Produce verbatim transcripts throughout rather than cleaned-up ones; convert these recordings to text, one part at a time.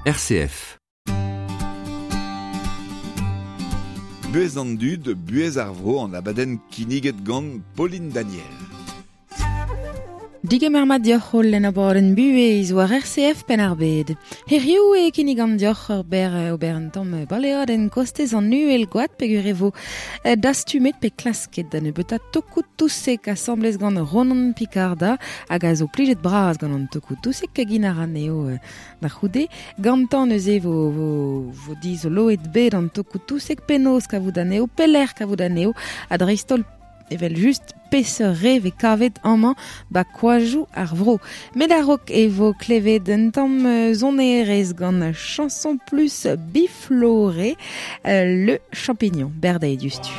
R C F. Buez an dud, buez ar vro an abadenn kiniget gant Pauline Daniel. Digem ar ma dioc'hol en abadenn buez war R C F pen ar bed. Hirioù e kinig an dioc'h ur ber ober an tamm balead en kostez an nuel goat pegur evo dastumet pe klasket dan e beuta tokout tousek assemblez gant Ronan Picarda hag a zo plijet braz gant an tokout tousek kagin ar aneo da c'houde. Gantan eus e vo, vo, vo diz o loet bet an tokout tousek penaos kavout aneo, peler kavout aneo, a dreistol evel just peseur rev e kavet amman ba koajoù ar vro. Met a rok e vo klevet un tamm zon erez gant chanson plus bifloré, euh, le champignon, berdei justu.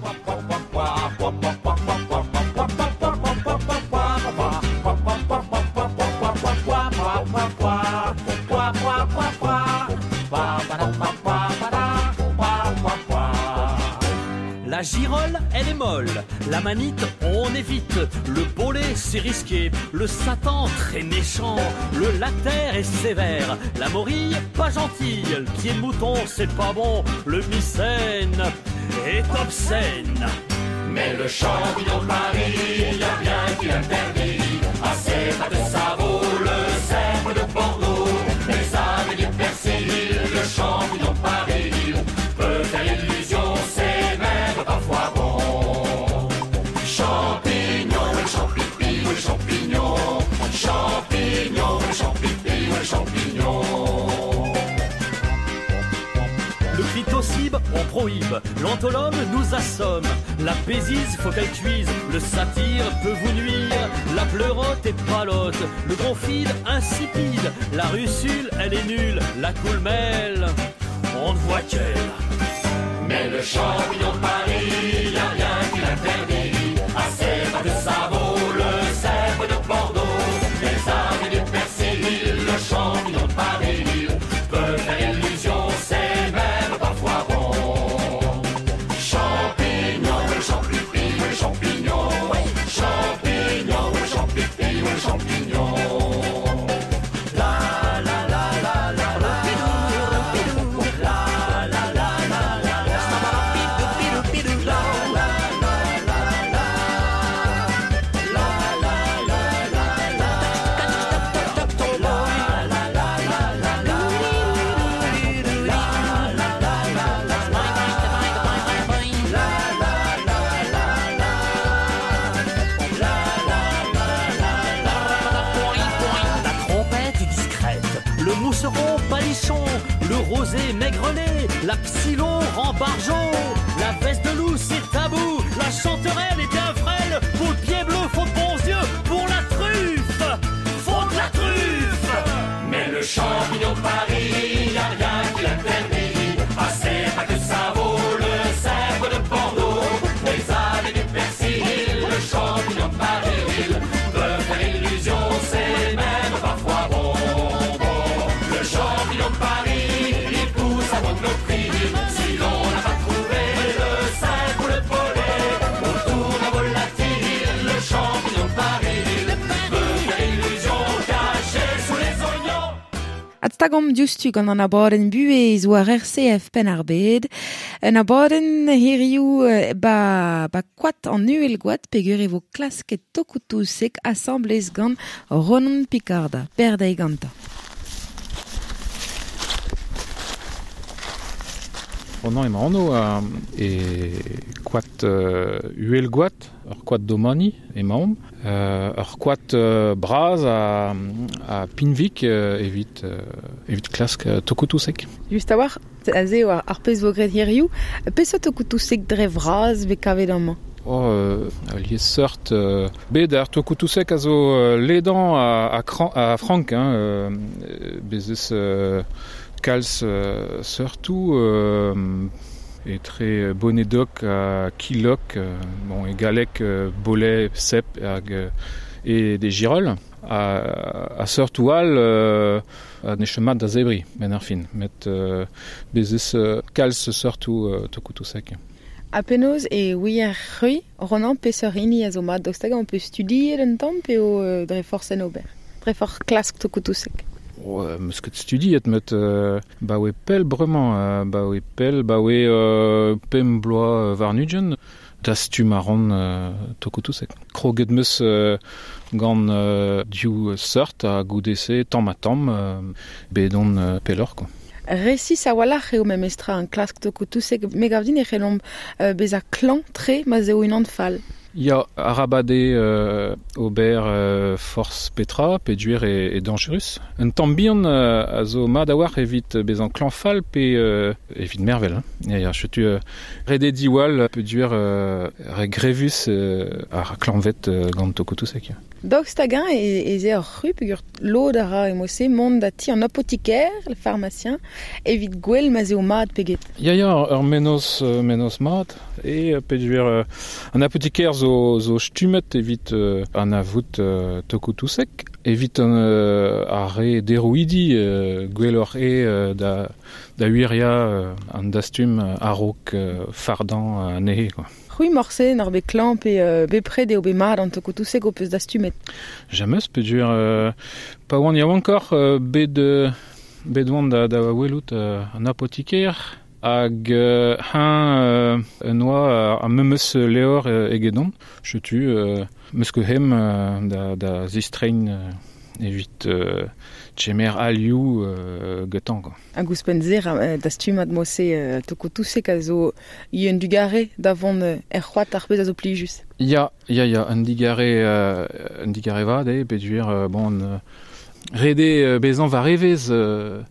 La girole, elle est molle, la manite, on évite, le bolet, c'est risqué, le satan, très méchant, le lactaire est sévère, la morille, pas gentille, le pied de mouton, c'est pas bon, le mycène est obscène. Mais le champignon de Paris, y a bien qui l'interdit, à ses pas de sabot, le cèpe de Bordeaux, les âmes et du persil, le champignon de Paris, peut faire illusion, c'est même parfois bon. Champignon, le champipi, le champignon, champignon, le champipi, le champignon. Le phytocybe, on prohibe, l'antholome nous assomme, la pézise, faut qu'elle cuise, le satyre peut vous nuire, la pleurote est palote, le bronphide insipide, la russule, elle est nulle, la coulmelle, on ne voit qu'elle. Mais le champignon de Paris, y a rien qui l'interdit, à ses pas de sabot, le cèpe de Bordeaux, les arbres et du persil, le champignon de Paris, peut faire illusion, c'est même parfois bon. Champignon, le champipi, le champignon, champignon, le champipi, le champignon. Le rosé maigrelet, la psylon rembargeon, la veste de loup c'est tabou, la chanterelle est bien frêle, pour le pied bleu faut de bons yeux, pour la truffe, faut de la truffe. Mais le champignon de Paris, y a rien qui l'interdit, à ses pas que ça vaut, le cèpe de Bordeaux, les ânes et du persil, le champignon de Paris, peut faire illusion, c'est même parfois bon. Le champignon de Paris, il pousse à votre prix. Si l'on n'a pas trouvé le cèpe ou le bolet, on tourne à volatile. Le champignon de Paris peut faire illusion cachée sous les oignons. Atstagom diustu gant an abadenn buez war R C F pen ar bed. An abadenn hirioù ba, ba kwat an nuel goat pegur evo klasket tokoutousek assemblez gant Ronan Picarda, berdei ganta. Ronan emañ anno uh, e kwat uh, uel goat, ur kwat domani emañ, uh, ur kwat uh, braz a, a pinvik uh, evit, uh, evit klask uh, tokoutousek. Just a war, a zeo ar, ar pez vo gret hirioù, peso tokoutousek dre vraz be kavet amañ. Oh, uh, liez seurt uh, bet ar tokoutousek a zo uh, ledan a, a, kran, a Frank, hein, uh, bezes uh, kalz uh, surtout euh, et très bonnedoc à kilok euh, bon et galek euh, bolet cep ag, euh, et des girolles à à surtout al euh, a ne chemin da zebri ben ar fin met euh, bezes euh, kalz surtout euh, tokoutousek. A penaos e ouier c'hwi, Ronan peseur hini a zo mat dostag on peut studier un tamm pe o euh, dre forcen ober, dre for klask tokoutousek. Oh, meus ket studiet met euh, ba oe pel bremañ, euh, ba oe pel, ba oe euh, pem bloa war nugen, das tu marron euh, tokotousek. Kroget meus euh, gant euh, diou seurt a goudese tamm a tamm euh, bedon euh, pelor, quoi. Resi sa walach eo mem estra an klask tokotousek me gavdin e c'hellom euh, bez a klan tre ma zeo un an fall. Ya arabade euh, ober euh, force petra, peduer et, et dangerus. Un tambion euh, a zo mad a war evit bez an klanfal pe euh, evit mervel. Hein. Ya, ya, chetu euh, rede diwal peduer euh, re grevus euh, ar klanvet euh, gant tokotousek. Dog stagan e, e ze ur c'hru pegur lod a ra emose mont da ti an apotiker, le pharmacien, evit gwell ma zeo mad peget. Ya, ya, ur menos, euh, menos mad e euh, peduer euh, an apotiker zo, zo stumet evit euh, an avout euh, tokotousek, evit an euh, a re derouidi euh, gwellor e euh, da, da huiria euh, an dastum euh, arok euh, fardan a nehe, quoi. C'hwi morsen ar be klan pe euh, be pred eo be mad an tokotousek o peus da stumet. Jamais peduer euh, pa oan ya wankor euh, bet euh, bet oan da, da welout euh, an apotiker hag euh, un euh, un oa a memeus leor euh, egedon. Chetu euh, meus ket hem euh, da, da zistrein euh, evit euh, tchemer aliou euh, getan, quoi. A gouspenzer euh, da stumat mose euh, tokotousek a zo yen du gare davon euh, er c'hoat ar bez a zo plijus. Ya, ya, ya, an digare, euh, an digare vad, eh, peduer, euh, bon, euh, rede euh, bezan va revez euh,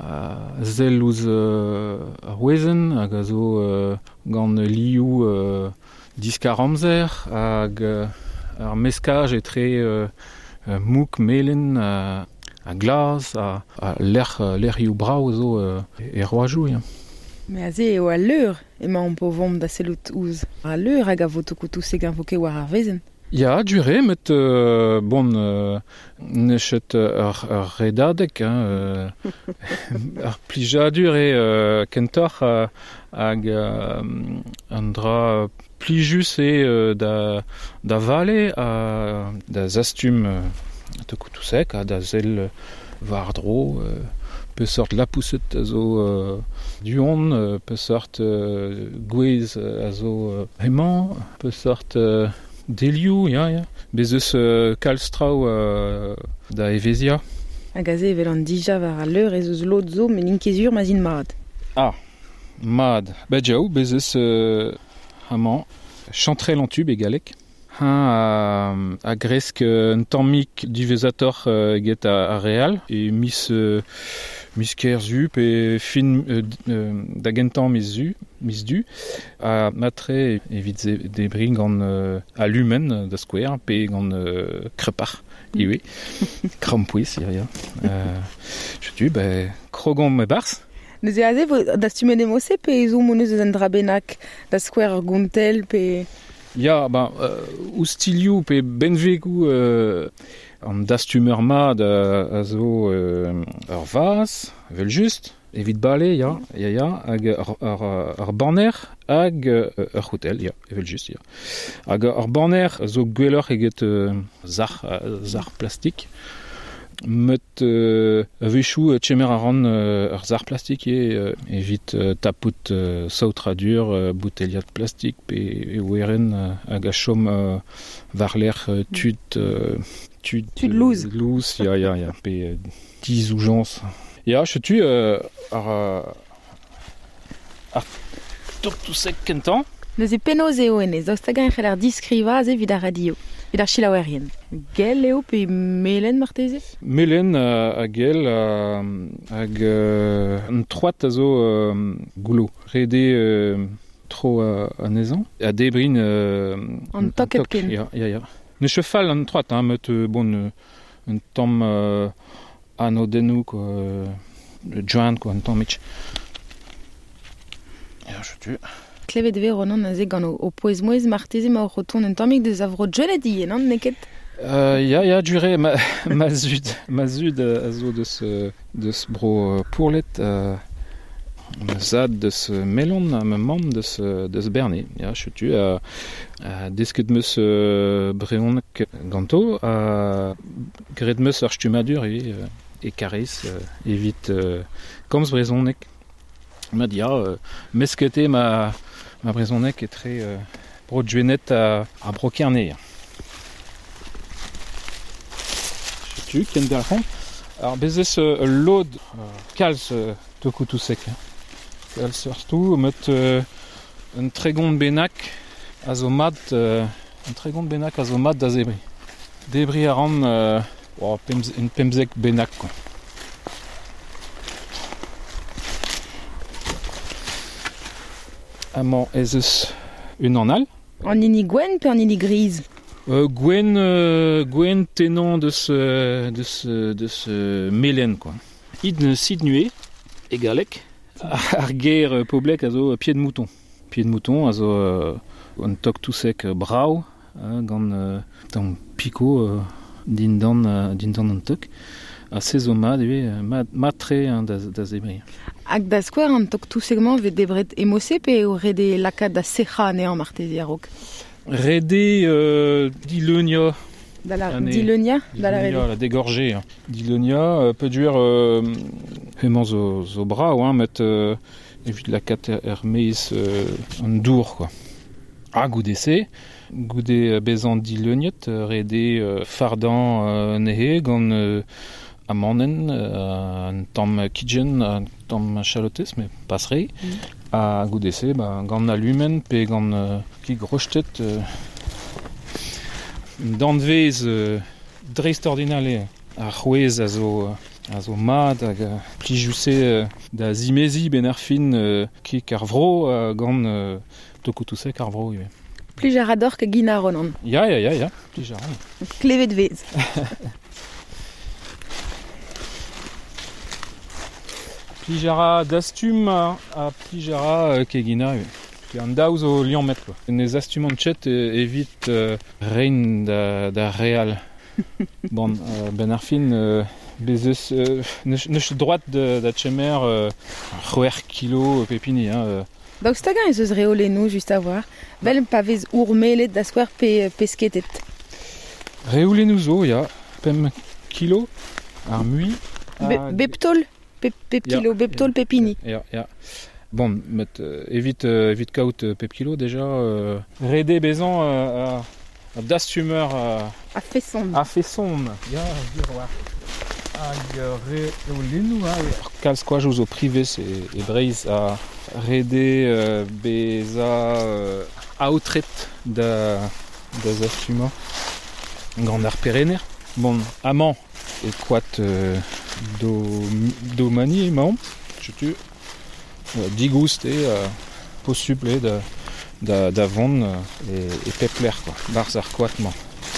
a zel ouz euh, ar wezen, hag a zo euh, gant liou euh, diskar amzer, hag euh, ar meskaj etre euh, euh, mouk melen a, a glas, a, a l'er, l'er ioù brao zo euh, e roajou, ya. Me a ze eo a leur ema an po vomp da sellout ouz. A leur hag a vo tokotousek an voke war ar vezen. Ya, dure, met euh, bon euh, nechet ar, ar redadek, hein, euh, ar plijadur e euh, kentor euh, hag euh, an dra plijus e euh, da, da vale a da zastum euh, tokotousek a da zel war dro euh, pe sort lapouset a zo euh, duon, euh, pe sort euh, gwez a zo euh, hemañ, pe sort euh, Deliou, ya, ya. Bez eus euh, kalstrao euh, da evezia. Hag a ze evel an dija war a leur ez eus lot zo men inkezur ma zin mad. Ah, mad. Ba djaou, bez eus euh, amañ chantrel an tub e galek. Un a, a gresk euh, un tammik divezator euh, get a, a real e mis euh, mis ker zu pe fin euh, euh, da gentan mis zu mis du a matre evit debrin gant euh, a lumen da square pe gant euh, krepar iwe krampouis ya ya euh, je tu ba krogon me bars. Neuze a ze vo da stumet emose pe zo moneus eus an drabenak da square gontel pe... Ya, ba, euh, oustiliou pe benvegou euh, an dastumer mad a, a zo euh, ar vaz, vel just, evit bale, ya, ya, ya, hag ar, ar, ar banner, hag euh, ar hotel, ya, evel just, ya. Hag ar banner zo gwellor eget euh, zar, euh, zar plastik, met euh, vechou tchemer a ran euh, ar zar plastik e euh, evit euh, tapout euh, saoutradur euh, bouteliat plastik pe e oueren euh, hag a chom euh, var l'er euh, tud euh, tud Tud louz. louz, ya, ya, ya, pe euh, diz oujans. Ya, chetu euh, ar euh, ar tokotousek kentan. Neuze penoz eo enez, daoust hag an c'heller diskriva a ze vid ar radio. Vid ar chilaouerien. Gel eo pe melen marteze? Melen a, a gel a, hag euh, un troat a zo euh, goulo. Rede euh, tro a, a nezan. A debrin... Euh, An tok epken. Ya, ya, ya. Ne cheval an troat, hein, met euh, bon euh, un tamm euh, anodennou, quoi, euh, joint, quoi, un tamm mitch. Ya, je tu... Klevet ver onan a ze gant o, o poez moez marteze ma o roton un tammik deus avro djelet non, neket? Euh, ya, ya, dure, ma, ma zud, ma zud a zo deus, deus bro euh, pourlet, euh, ma zad deus melon, ma mam deus, deus berne. Ya, chutu, a, a desket meus euh, breonek ganto, a gred meus ar stumadur e, e karez euh, evit euh, komz brezonek. Ma dia, euh, meskete ma, ma brezonek est très euh, brodjuenet à, à brokerner. Je tu ken derfon. Alors bezes euh, l'od euh, kalz euh, toku tout sec. Kalz surtout met euh, un tregond benak a zo mat euh, un tregond benak a zo mat da zebri. Debri a ran euh, oh, pemz, un pemzek benak quoi. Amant ezes un anal. En ini gwen pe en ini grise. Euh, Gwen, euh, Gwen tenant de ce, de ce, de ce melen quoi. Id sid nué egalek ar guerre poblek a zo pied de mouton. Pied de mouton a zo euh, un tok tout sec euh, brau hein, gant euh, tan pico euh, din dan euh, din dan an tok. A sezo mat eve mat matre hein, da da zebri. Hag da skouer an tok tout segment vet debret emose pe o rede laka da secha ne an martezi arok. Rede euh, Dilonia. Da la Année. Dilonia, da la Dilonia, rede. la dégorgée. Hein. Dilonia euh, peut duer euh, hemañ zo, zo brau, hein, met euh, evit lakat er meiz euh, an dour, quoi. Ah, goudese, goude bezan Diloniet, euh, rede euh, fardan euh, nehe, gant euh, amanen, euh, un tamm kidjen, un tamm chalotes, mais passerei. Mm. A goudese, ba, gant alumen, pe gant euh, ki grostet, euh, danvez euh, dreist ordinale a c'hwez a zo, a zo mat hag uh, plijuse uh, da zimezi ben ar fin uh, ki kar vro uh, gant uh, tokotousek ar vro. Plijar ador ke gina ronan. Ya, ya, ya, ya, plijar. Klevet vez. Plijara dastum a, a plijara uh, ke gina. An daouz o liammet. Ne astum an tchet evit uh, rein da, da real. Bon, euh, ben ar fin, euh, bezes, euh, neus droit de, da tchemer euh, c'hwer kilo pepini. Hein, euh. Daostagan ez eus reolennou just a voir. Bel pa vez ourmelet da skouer pe pesketet. Reolennou zo, ya, pem kilo ar mui. Be, beptol, pep, pep kilo, ya, beptol ya, pepini. Ya, ya. Bon, met euh, evit, euh, evit kaout euh, pep kilo déjà. Euh, rede bezan euh, a, a dastumeur euh, A fesson. a fesson. Ya, dir war. Hag reolennou, ha. Kalz koajoù zo privez e, e breiz a rede euh, beza euh, aoutret da, da zastuma gant ar perenner. Bon, amañ e koat euh, do, do mani emañ, tu euh, digoust e euh, possible da, da, da vont euh, e, e pepler, quoi, barz ar koatman.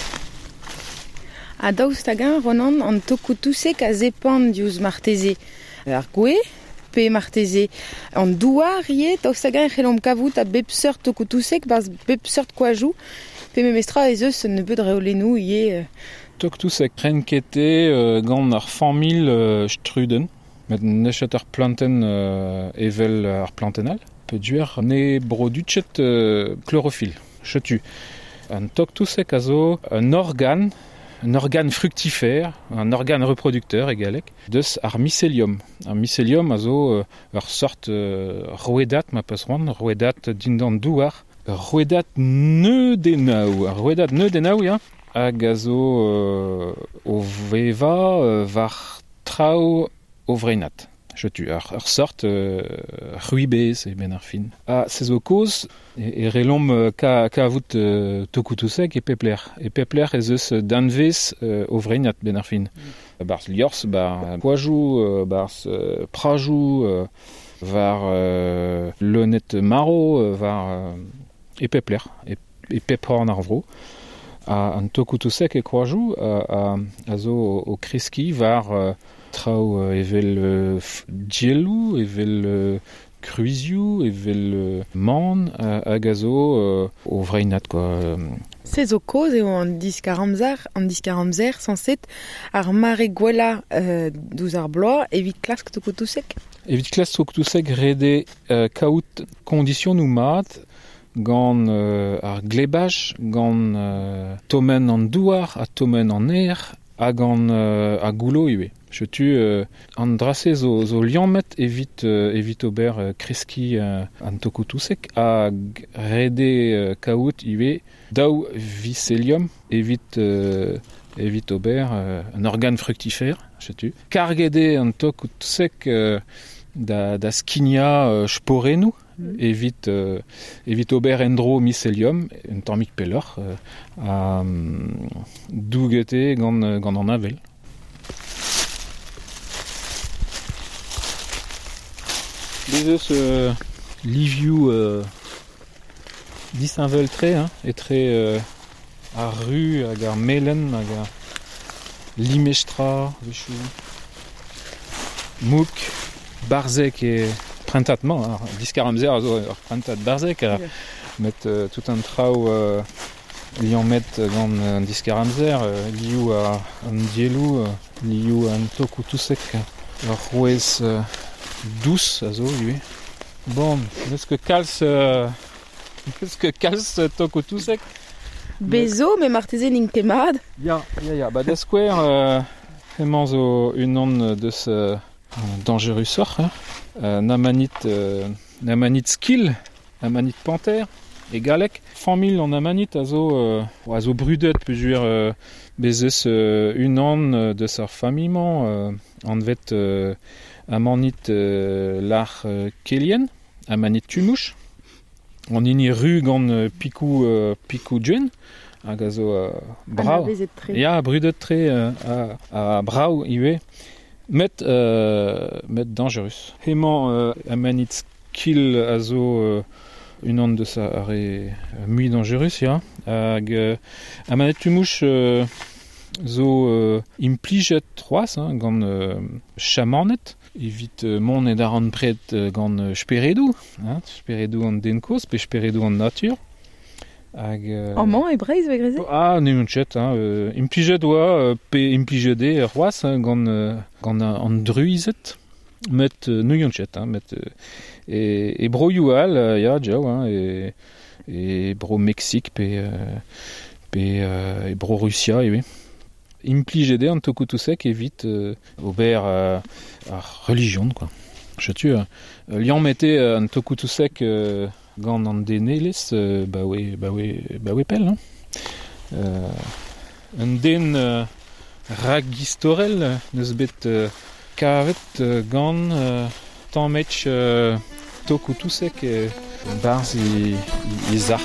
A daostagan ronan an tokotousek a zepan diouz marteze. Ar gwe pe marteze. An douar ie daostagan c'hellom kavout a bep seurt tokotousek barz bep seurt koajou. Pe me mestra ez eus ne beud reolennou ie... Euh... Tokotousek krenkete euh, gant ar cent mille euh, struden. Met nechet ar planten euh, evel ar plantenal. Pe duer ne brodutchet euh, chlorophylle. Chetu. An tokotousek a zo un organe, un organe fructifère, un organe reproducteur egalek, deus ar mycélium. Ar mycélium a zo euh, ur sort euh, rouedat ma peus roan, rouedat dindan douar, rouedat neudenau, ar rouedat neudenau ya, hag a zo euh, o veva euh, var trao o vreinat. Je tu ar, ar sort euh, ruibez e ben ar fin. A se zo koz e, e relom euh, ka, ka avout euh, tokotousek e pepler. E pepler ez eus danvez euh, o vreinat ben ar fin. Mm. Barz liors, bar poajou, euh, barz euh, prajou, euh, var euh, lenet maro, euh, var euh, e pepler, e, e pepran ar vro. A an tokotousek e kroajou a, a, a zo o, o kreski var euh, trao euh, evel euh, dielou, evel euh, kruizioù, evel euh, man, euh, hag a zo euh, o vreinat, quoi. Se zo koz eo an diskaramzer, an diskaramzer, sanset ar mare gwella euh, douz ar bloaz evit klask tokotousek. Evit klask tokotousek rede euh, kaout kondision nou mat, gant euh, ar glebaj, gant euh, tomen an douar, a tomen an er, hag an euh, a goulo iwe. Setu euh, an drase zo, zo liammet evit, euh, evit ober euh, kreski euh, an tokoutousek hag rede euh, kaout iwe daou viselium evit, euh, evit ober euh, un organe fructifère, setu. Kargede an tokoutousek euh, da, da skinia euh, sporenou, mm. evit, euh, evit ober endro mycelium, un tammik peller, euh, a um, dougete gant, gant an avel. Bezos euh, liviou euh, disinvel tre, hein, et tre euh, a rue, hag ar melen, hag ar limestra, vechou, mouk, barzek et printatman, ar diskaramzer a zo ar printat barzek, a yeah. met euh, tout un trao euh, liant met gant un diskaramzer, euh, liou a an dielou, euh, liou an tokoutousek, ar rouez euh, douce a zo, oui. Bon, neus que kalz euh, neus que kalz euh, tokoutousek. Bezo, me marteze ning temad. Ya, ya, ya. Ba deskwer euh, hemañ zo unan deus euh, dangerus oc'h, hein. euh, namanit, euh, namanit skill, namanit panter, e galek. Famil an namanit a zo, euh, a zo brudet, peus euh, bezes euh, unan euh, deus ar familman, euh, an vet euh, amanit euh, l'ar euh, kelien, amanit tumouch. On ini ru gant euh, pikou, euh, pikou djen, hag a zo euh, brau. Ya, brudet tre euh, a, a brau iwe. Met, euh, met dangerus. Hemañ euh, amanit skill a zo euh, unan deus ar e mui dangerus, ya. Hag euh, amanit tumouch euh, zo euh, implijet troaz, hein, gant euh, chamanet. Evit euh, mon et ar an pret euh, gant euh, speredou, hein, speredou an denkoz, pe speredou an natur. Hag... Euh... Amman e breiz ve greze? Ah, ne m'en chet, hein, euh, implijet oa, euh, pe implijede e roaz, hein, gant, euh, gant an druizet, met euh, ne m'en chet, hein, met... Euh, e, e bro youal, euh, ya, djaou, hein, e, e bro Mexique, pe... Euh, pe euh, e bro Russia, e oui. Implijede an tokoutousek evit euh, ober euh, ar religion, quoi. Je tue. Euh, liant mette euh, an tokoutousek euh, gant an denelez, euh, ba we, ba we, ba we pel, hein. Euh, un den euh, ragistorel, neus bet euh, karet euh, gant euh, tammetch euh, tokoutousek euh, barz e, e zar.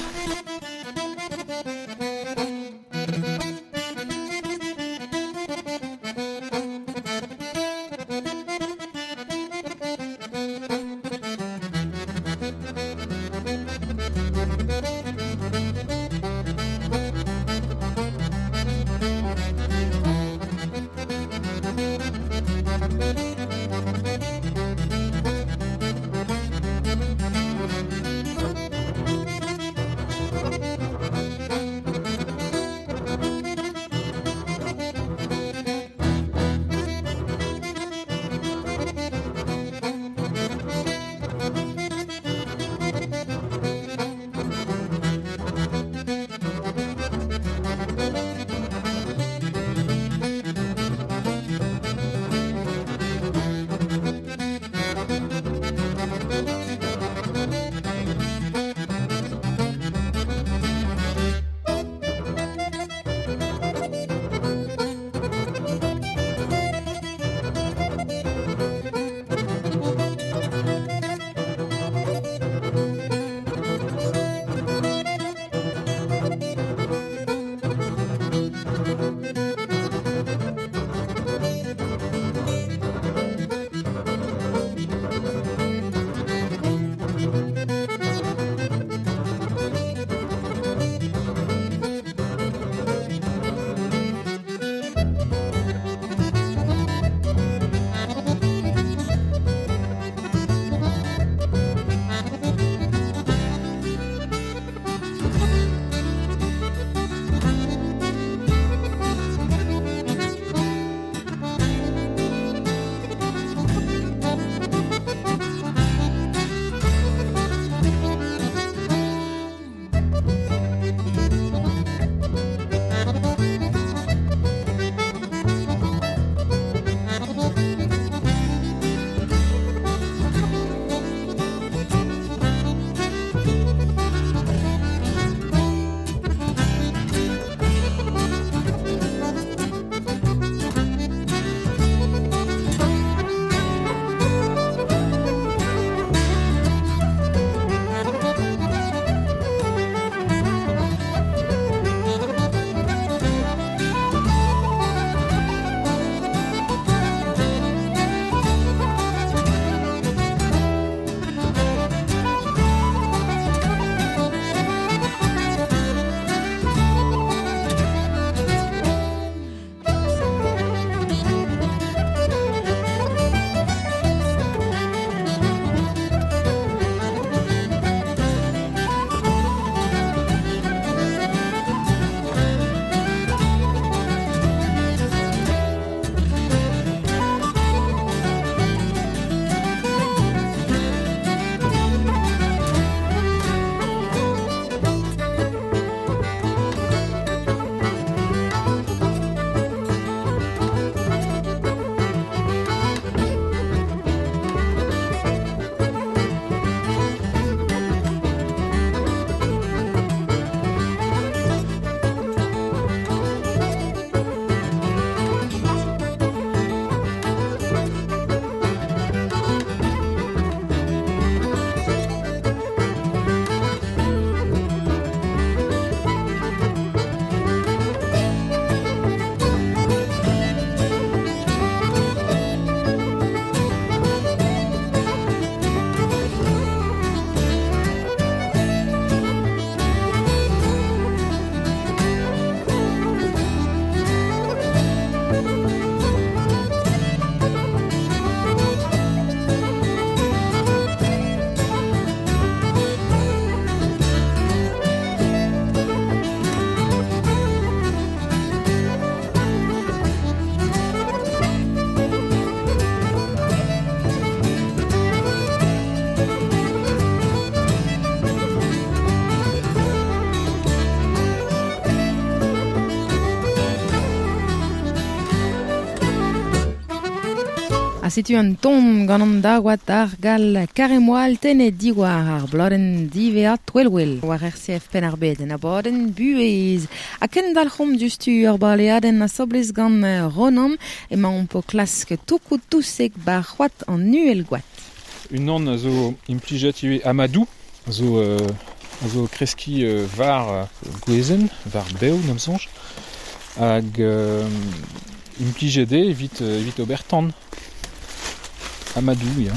situ un ton gant an dagouad ar gal karemoal tenet diwar ar bloden diveat twelwell war R C F Penarbed en abaden buez. A ken dalchom justu ur baleaden a soblez gant Ronan ema on po klask toukou tousek bar c'hoat an nuel goat. Un an a zo implijet iwe Amadou, a zo, euh, a zo kreski euh, var euh, gwezen, var beo nam sonj, hag euh, implijede evit, euh, evit obertan. Amadou, ya.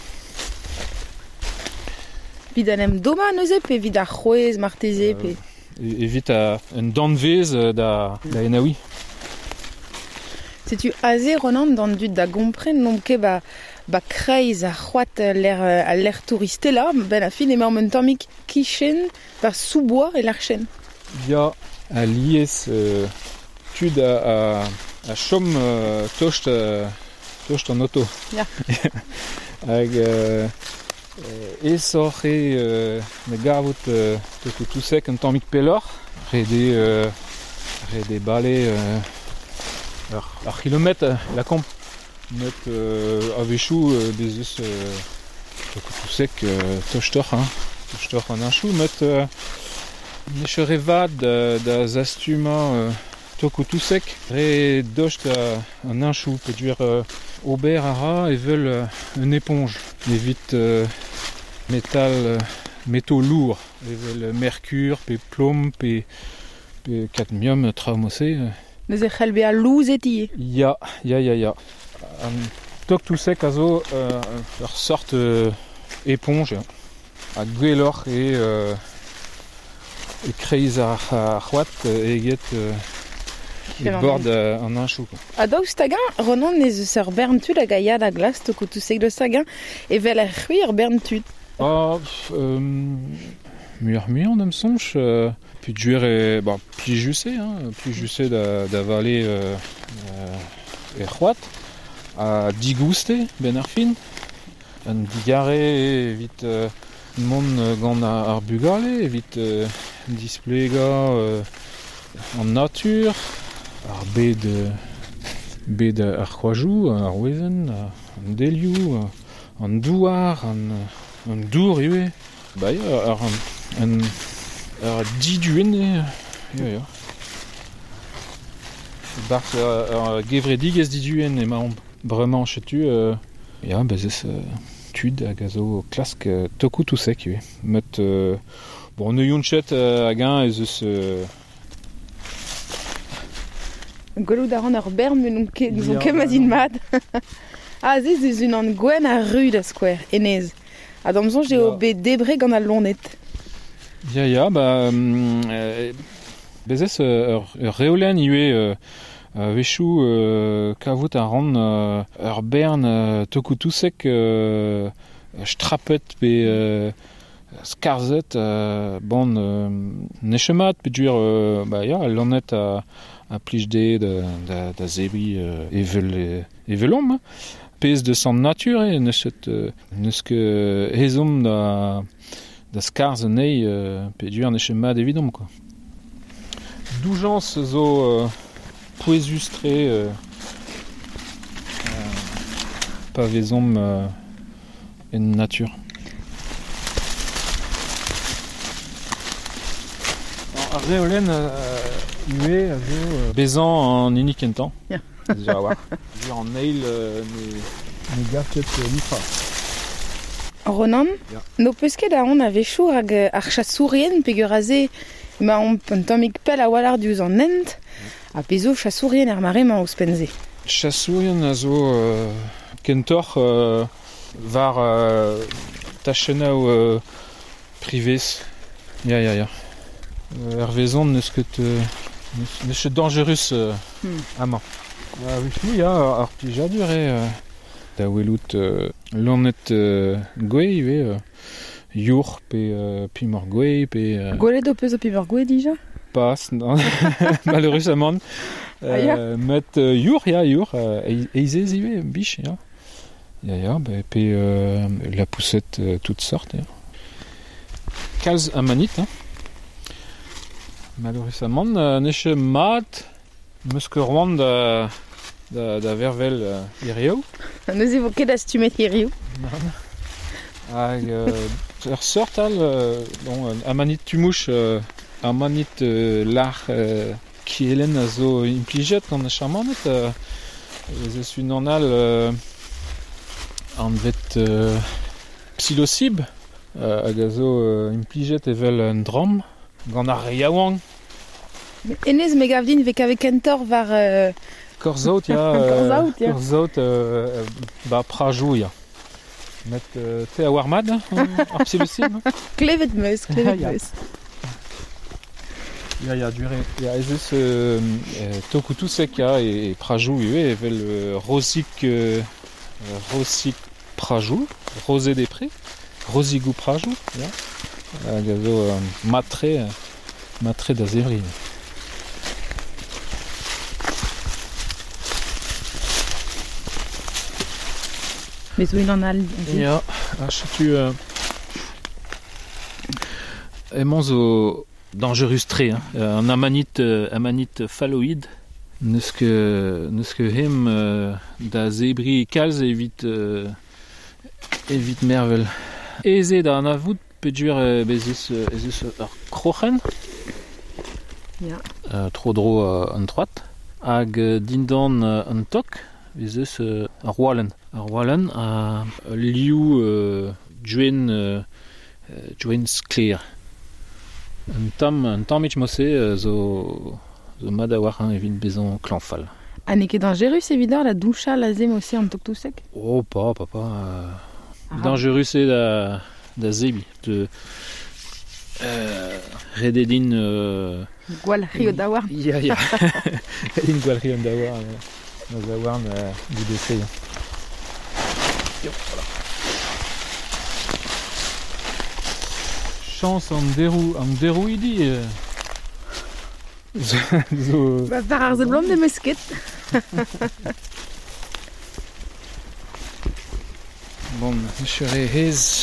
Vid an em doma neuze pe vid ar c'houez marteze pe. Euh, evit a un danvez da, da enaoui. Setu aze Ronan d'an dud da gompren nom ket ba, ba kreiz a c'hoat l'air, a l'air touristela, ben a fin ema an tammik kichen bar souboar e l'archen. Ya a liez euh, tud a, a, a chom euh, tocht, euh, tocht an auto. Ya. Hag euh, esor e euh, ne garvout euh, toukou tousek an tammik pelor, re de, euh, re de bale euh, ar, ar kilometre la komp. Met euh, a vechou euh, bezus euh, toukou tousek euh, tochtor, hein, tochtor an archou, met euh, ne chere vad da, da zastuma euh, toukou tousek, re docht an archou, pe duer euh, ober a ra e veul euh, un éponge, evit euh, métal, euh, métaux lourds, e veul mercure, pe plom, pe, pe cadmium traumosé. Euh. Neuze c'hellbe a louz etie. Ya, ya, ya, ya. An tok tousek a zo euh, ur sort euh, éponge, ja. A gwelloc'h e, euh, e kreiz ar, ar c'hoat eget euh, e bord euh, an anchou. A daou stagan, Ronan ne eus ur berntud a gaillad a glas toukou tousek de stagan e vel ar c'hui ur berntud. Ah, euh, muir muir an am sonj, euh, puis duer e, bah, pli jussé, hein, pli jussé da, da vale euh, euh, e c'hoat. A digouste ben ar fin, an digare evit euh, mon gant ar bugale, evit euh, displega euh, an natur, ar bed, bed ar c'hoajou, ar wezen, an delioù, an douar, an, an dour iwe. Ba ya, ar, an, ar diduene, ya ya. Bart ar, ar gevredigez diduen ema omp. Bremañ chetu, euh, ya, bezes euh, tud hag a zo klask euh, toukou tousek, iwe. Met, euh, bon, ne yonchet euh, hag un ez eus... Euh... Golou da ran ur bern, men n'on ket ma din mad. Ah, zez eus un an gwen a rud a skwer, enez. A damzon, j'ai o bet debre gant a lonet. Ya, ya, ba... Euh, bezes ur euh, reolen iwe... Euh, Uh, vechou euh, kavout a ran euh, ur bern euh, toukou tousek euh, strapet pe euh, skarzet euh, bon euh, nechemat pe duer euh, bah, ya, lonet a, a plijde da, da, da zebi euh, evel, evelom pez de san nature e nechet euh, neuske ezom da, da skarz nei euh, pe duer nechemat evidom quoi. Doujans zo euh, poezustré euh, euh, pavezom euh, en nature. Ar reolen ue a zo euh, bezan an inik entan. Ya. Déjà a war. Dur an neil euh, ne, ne gafet euh, nifra. Ronan, Ya. no peus ket a on a vechou hag ar chasourien pegur a ze ma on un tammik pel a walar diouz an ent. A pezo chasourien er maremañ ouz penze. Chasourien a zo euh, kentor euh, var euh, tachenao euh, privez. Ya, ya, ya. Euh, er vezon neus ket euh, neus ket dangerus euh, Hmm. amañ. A vechou ya ar plijadur e euh, da welout euh, lonet euh, gwei iwe euh, your pe euh, pimor gwei pe... Euh, Gwelet o peus o piver gwe dija? pas, non. Malheureusement. Euh, Ah, ya. met euh, your, ya, your, euh, eizez iwe, biche, ya. Ya, ya, bah, pe euh, la poussette euh, toutes sortes, ya. Kalz a manit, hein. Malheureusement, euh, neche mat, meus ket roan da, da, da vervel euh, ireoù. Neus evo ket astumet hirioù. Hag euh, ur sort al, euh, bon, a manit tumouch, euh, a manit euh, lar euh, kielen a zo implijet gant a charmanet, euh, ez eus un an al euh, an vet euh, psilocib, euh, hag a zo euh, implijet evel un drom gant ar yaouang. Enez me gavdin ve kave kentor var... Euh... Korzaut, ya, Korzaut, ya. Korzaut, euh, ba prajou, ya. Met euh, te a warmad, ar psilocib. Klevet meus, klevet Ya. meus. Ya, ya, dure. Ya, ez eus euh, euh, toku sek ya e, e prajou ue evel euh, rosik euh, rosik prajou, rosé des prés, rosigou prajou, ya. Hag a zo euh, matre, euh, matre da zevri. Mais zo un an al. Ya, a chatu euh, emañ zo dangerus tre, hein. Euh, an amanit, euh, amanit phalloïd, neus que, neus que hem euh, da zebri kalz evit, euh, evit mervel. Eze da an avout peduer euh, bez eus, euh, ez eus ur krochen, Ya. euh, tro dro euh, an troat, hag euh, dindan euh, an tok, ez eus euh, ar roalen. Ar roalen a liou euh, djuen, euh, djuen skler. Un tam, un tammig mosse euh, zo, zo mad a war hein, evit bezan klanfal. Ha ne ket dangerus evidor la doucha la zem aussi an tok tousek. Oh, pa, pa, pa. Euh, Ah. dangerus e da, da zebi. De, euh, rededin... Euh, Gwal rio da war. ya, ya. Rededin gwalri an da war. Euh, da war na gudese. Yo, voilà. Chance an derou, an derouidi. Euh, zo... zo Ba par ar zeblom de mesket. Bon, je serai hez.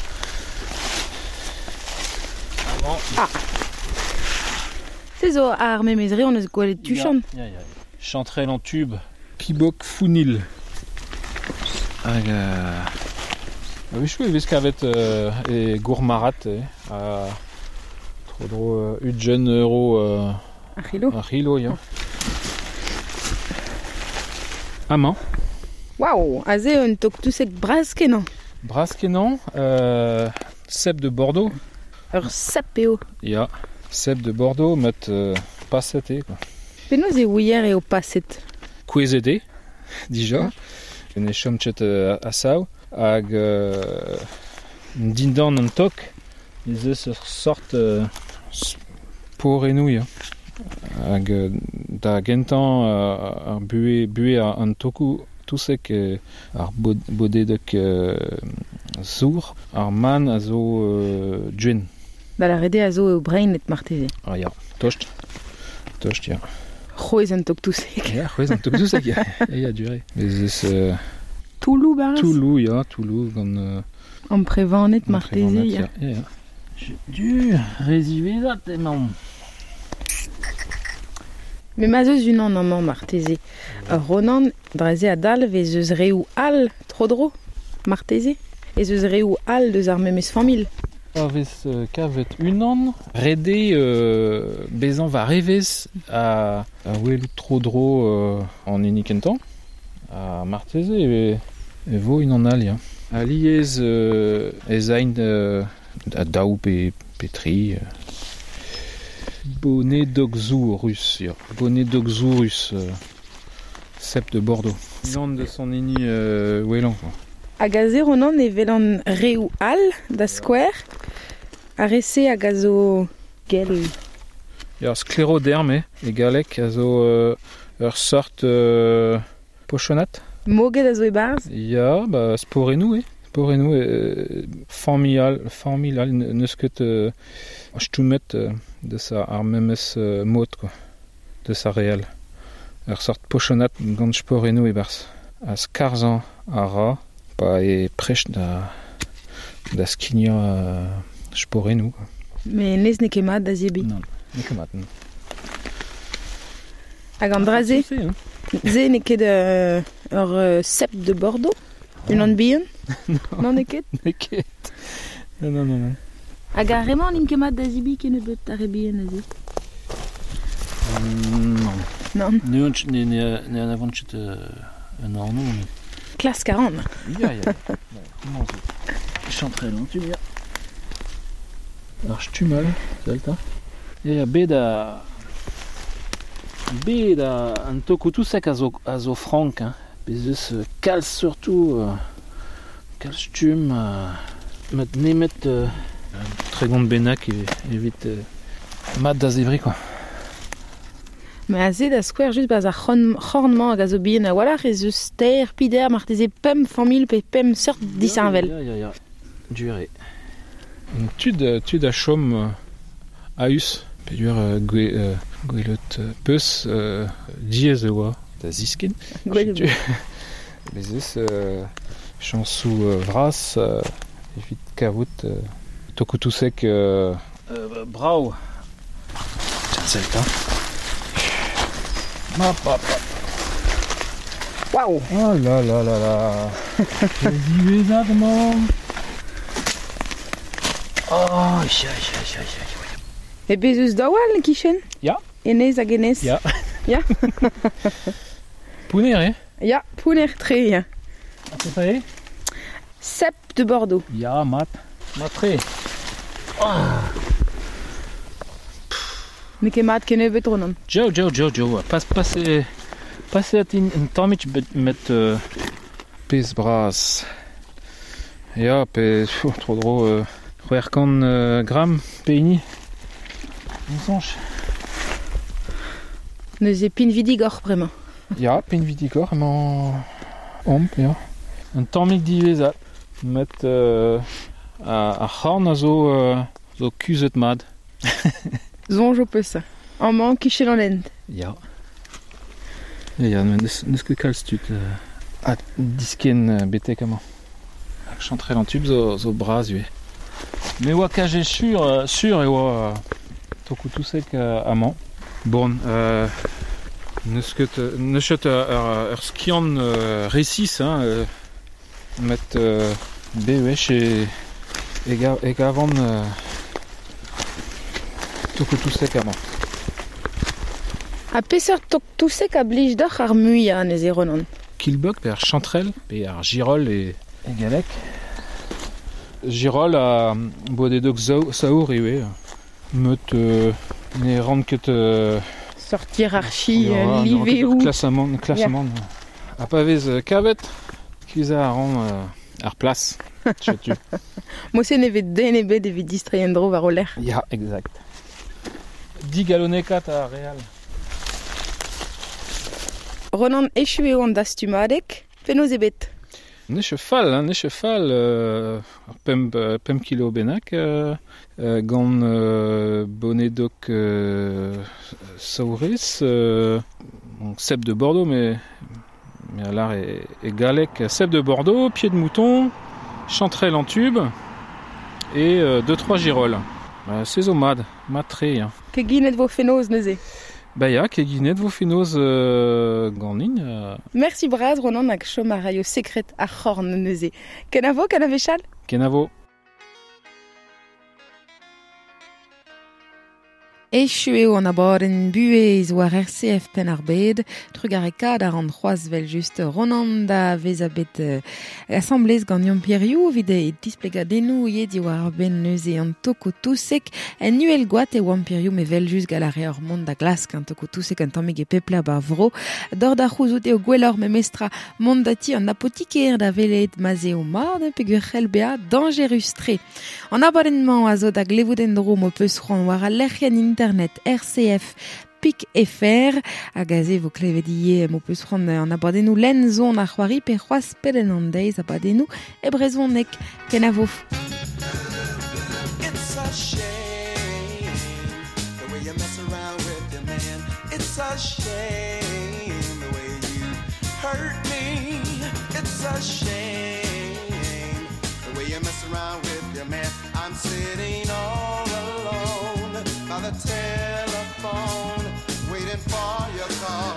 Se zo ar memezri on eus gwalet tuchan. Ya, ya, ya. Chantrel en tube. Pibok founil. Hag... Euh... Ah oui, je suis vez kavet euh, e gourmarat eh, a tro dro euh, ugent euro euh, Ar c'hilo. a c'hilo, ya. Amañ. Waouh, a ze un tok tousek braz kenan. Bras kenan, euh, cep de Bordeaux. Ur sap eo. Ya, cep de Bordeaux, met euh, passet, quoi. Penaos e ouier eo paset. Kwezede, dija. Ne chomchet euh, a sao. Hag euh, dindan an tok, ez eus ur sort euh, sporenouille. Hag euh, da gentan euh, ar bue, bue ar an toku tousek euh, ar bod, bodedek euh, zour, ar man a zo euh, djuen. Da la rede a zo eo brain et marteze. Ah ya, tocht. Tocht, ya. C'hoez an tok tousek. Ya, c'hwez an tok tousek, ya. Ya, dure. Ez eus... Euh, Toulou baraz. Toulou, ya, Toulou, gant... Euh, An prevanet marteze, ya. ya. Ya, du rezivezat emañ. Me ma zeus un an amañ marteze. Ur ronan, draze a dal vez eus reoù al tro dro marteze. Ez eus reoù al deus ar memes famil. Avez euh, kavet un an, rede euh, bezan va revez a, a welout tro dro euh, an enikentan, a marteze e, e vo un an al, ya. A liez euh, ez ain euh, a daou pe, pe tri. Euh. Bonnet d'Oxourus, ya. Bonnet d'Oxourus, euh, cep de Bordeaux. Land de son eni euh, welan, quoi. Hag a ze ronan e velan reoù al da square. A rese hag a zo gel. Ya scléroderme e galek a zo euh, ur sort euh, pochonat. Moget a zo e barz. Ya, ba sporenou, eh. Sporenou, euh, familial, familial, neus ket euh, stoumet euh, de sa ar memes euh, mot, quoi, de sa réel. Ur sort pochonat gant sporenou e barz. A skarzan a ra, pa e prech da, da skinia euh, sporenou, quoi. Me nez ne ket mat da zebi. Non, ne ket mat, non. Hag an draze, ze ne ket euh, ur euh, cep de Bordeaux, un an bihan? Non, ne ket? Ne ket. Non, non, non. Hag a remañ n'in ket mat da zibi ket ne bet ar e bihan a ze? Non. Non. Ne ne ne ne an avant chet un orno. Klas karan. Ya ya. Comment ça? Chantrel, hein, tu viens. Alors je tue mal, delta. Ya ya beda beda un toko tout sec à zo à zo franc, hein. Bezes euh, calce surtout euh, calce tum euh, met nemet euh, très grande benac et évite euh, mat da zevri quoi. Me a zed a skouer just baz a c'hornman hag a zo bihan a walac'h ez eus teir pider mar teze pem famil pe pem seurt disarvel. Ya ya ya. Duré. Une tud, tud a chom euh, a us. Pedur euh, gwe, euh, gwelot euh, peus euh, diez e oa da zisken. Gwelot. Bezes euh, chansou euh, vras euh, evit kavout euh, tokoutou sec euh, Euh, brau. Tiens, c'est le temps. Ma papa. Waouh. Oh là là là là. Je dis les Allemands. Oh, ja, ja, ja, ja. E bez eus dawal kichen? Ya. Enez hag enez? Ya. Ya. Pouner, eh? Ya, pouner tre, ya. C'est ça, eh? Cep de Bordeaux. Ja, mat. Matre. Ne ket mat ken ebet ronan. Joe, Joe, Joe, Joe. Pas, passe, passe at in, in tamit met uh, Pez bras. Ya, pe... Pfff, tro dro... Euh, Roerkan euh, gram, peini. une songe. Neus e pin vidigor bremañ. Ya, pein vidigor, emañ... Omp, ya. Un tammig divezat. Met euh, a, a c'horn a zo, euh, zo kuzet mad. Zonj o peus. An man kichen an end. Ya. Ya, neus, neus ket kalz tud euh, a disken euh, betek amañ. Ak chantrel an tub zo, zo bras ue. Mais oa kaje sur, euh, sur Et oa tokoutou sec euh, amañ. Bon, euh, neus ket euh, neus ket ur, ur, ur skiant euh, resis, hein, euh, met euh, bewech e e, ga, e gavan euh, tokoutou sec amañ. A peseurt tok tousek a blij d'oc'h ar muia an eze ronan. Kilbog per chantrel, pe ar girol e, e galek. Girol a boadedok saour eo meut euh, ne ran ket euh, Sortir ar chi, ja, euh, live ou. Klasamant, klasamant. Yeah. A pavez euh, kavet, kiza a ran euh, ar plas. Tchatu. Mosen evet den ebet evit distreien dro war o ler. Ya, exact. dix galonekat a real. Ronan echu eo an dastumadek, penaos ebet. Ne cheval, hein, ne cheval, euh, pem, euh, pem kilo benak, euh, euh, gant euh, bonedok euh, saouris, euh, bon, cep de Bordeaux, mais, mais à l'art est, est galec, cep de Bordeaux, pied de mouton, chantrel en tube, et euh, deux trois girolles. Euh, c'est zo mad, matré. Hein. Ke ginet vo fenoz neuze. Bah ya, ke ginet vo fenoz euh, ganin. Euh... Merci braz Ronan hag chom a raio sekret a c'horn neuze. Ken a vo, ken a vechal? Ken a vo. Echu eo an abadenn buez war R C F pen ar bed, trug ar ekad ar an c'hoazvel just Ronan da vez a bet euh, assemblez gant Yom Pierioù vide e displegadennoù yedi war ben neuze an toko tousek en nuel goat e Yom Pierioù me vel just gal ar ur mont da glask an toko tousek an tammig e pepla ba vro dor da c'houzout eo gwellor me mestra mont dati an apotiker da velet maze o mard pegur c'hell bea dangerus tre. An abadennement a zo da glevouden dro mo peus ran war a lerc'hen internet R C F Pik F R a gaze vo klevedie mo peus ran an abadennou len zon ar c'hoari pe c'hoaz pellen an deiz abadennou e brezonek ken a vo. It's a shame the way you mess around with your man. It's a shame the way you hurt me. It's a shame the way you mess around with your man. I'm sitting all alone by the telephone waiting for your call.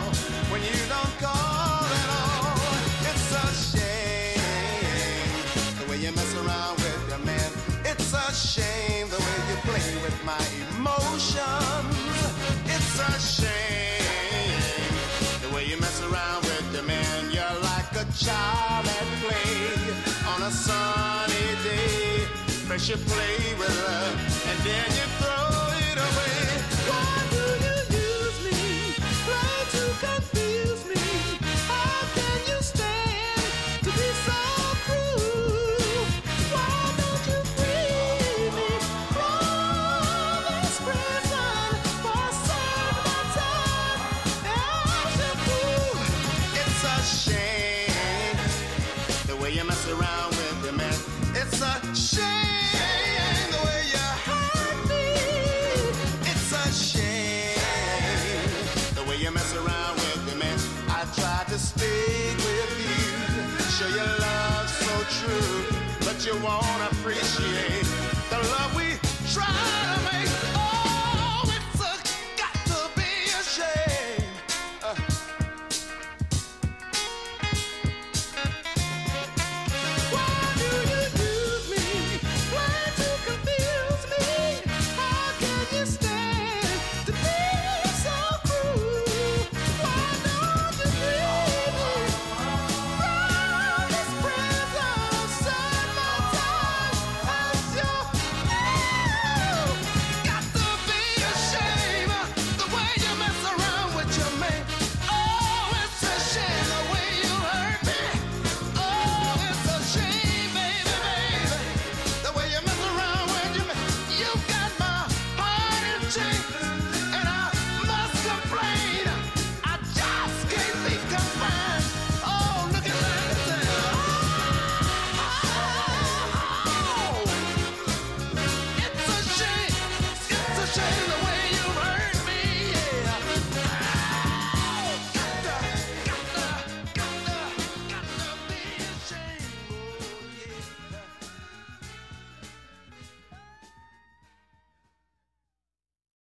you mess around with your man. It's a shame the way you play with my emotions. It's a shame the way you mess around with your man. You're like a child at play on a sunny day. First you play with love and then you throw it away. Why do you use me? Try to confuse me. How can you stand to be so cruel? Why don't you free me from this prison for a certain time? As a fool, it's a shame the way you mess around with your man. It's a shame the way you hurt me. It's a shame the way you mess around with your man. I tried to speak with you, show your love so true, but you won't appreciate the love we tried